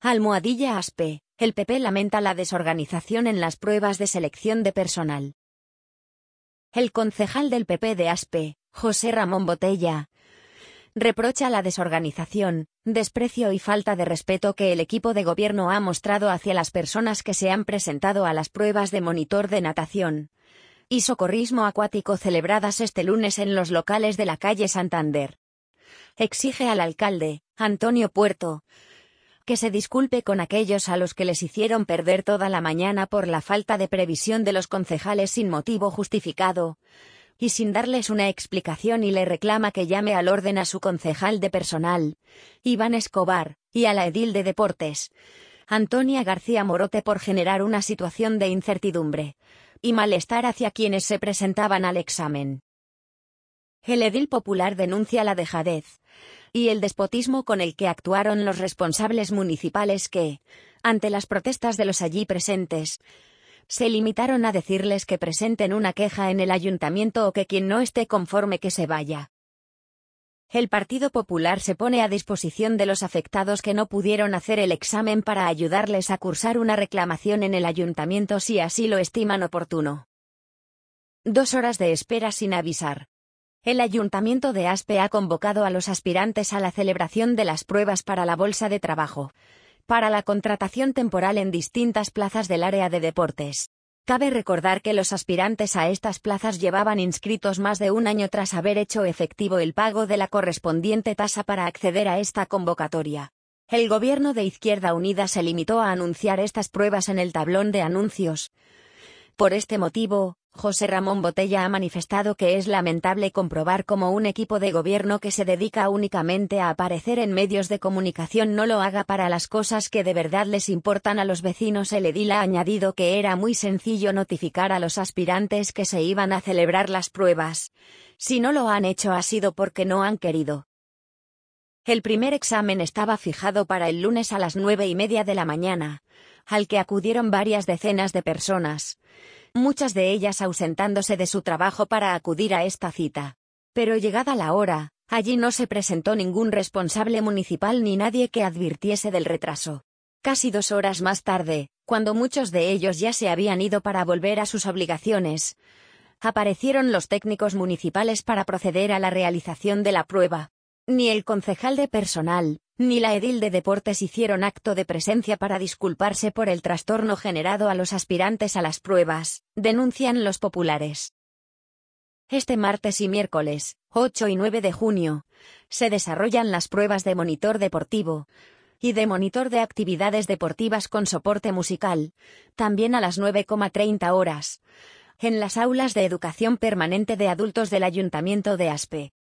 Almohadilla Aspe, el PP lamenta la desorganización en las pruebas de selección de personal. El concejal del PP de Aspe, José Ramón Botella, reprocha la desorganización, desprecio y falta de respeto que el equipo de gobierno ha mostrado hacia las personas que se han presentado a las pruebas de monitor de natación y socorrismo acuático celebradas este lunes en los locales de la calle Santander. Exige al alcalde, Antonio Puerto, que se disculpe con aquellos a los que les hicieron perder toda la mañana por la falta de previsión de los concejales sin motivo justificado y sin darles una explicación, y le reclama que llame al orden a su concejal de personal, Iván Escobar, y a la edil de deportes, Antonia García Morote, por generar una situación de incertidumbre y malestar hacia quienes se presentaban al examen. El edil popular denuncia la dejadez y el despotismo con el que actuaron los responsables municipales que, ante las protestas de los allí presentes, se limitaron a decirles que presenten una queja en el ayuntamiento o que quien no esté conforme que se vaya. El Partido Popular se pone a disposición de los afectados que no pudieron hacer el examen para ayudarles a cursar una reclamación en el ayuntamiento si así lo estiman oportuno. 2 horas de espera sin avisar. El Ayuntamiento de Aspe ha convocado a los aspirantes a la celebración de las pruebas para la bolsa de trabajo, para la contratación temporal en distintas plazas del área de deportes. Cabe recordar que los aspirantes a estas plazas llevaban inscritos más de un año tras haber hecho efectivo el pago de la correspondiente tasa para acceder a esta convocatoria. El gobierno de Izquierda Unida se limitó a anunciar estas pruebas en el tablón de anuncios. Por este motivo, José Ramón Botella ha manifestado que es lamentable comprobar cómo un equipo de gobierno que se dedica únicamente a aparecer en medios de comunicación no lo haga para las cosas que de verdad les importan a los vecinos. El edil ha añadido que era muy sencillo notificar a los aspirantes que se iban a celebrar las pruebas. Si no lo han hecho ha sido porque no han querido. El primer examen estaba fijado para el lunes a las 9:30 de la mañana, al que acudieron varias decenas de personas, muchas de ellas ausentándose de su trabajo para acudir a esta cita. Pero llegada la hora, allí no se presentó ningún responsable municipal ni nadie que advirtiese del retraso. Casi 2 horas más tarde, cuando muchos de ellos ya se habían ido para volver a sus obligaciones, aparecieron los técnicos municipales para proceder a la realización de la prueba. Ni el concejal de personal, ni la edil de deportes hicieron acto de presencia para disculparse por el trastorno generado a los aspirantes a las pruebas, denuncian los populares. Este martes y miércoles, 8 y 9 de junio, se desarrollan las pruebas de monitor deportivo y de monitor de actividades deportivas con soporte musical, también a las 9:30 horas, en las aulas de educación permanente de adultos del Ayuntamiento de Aspe.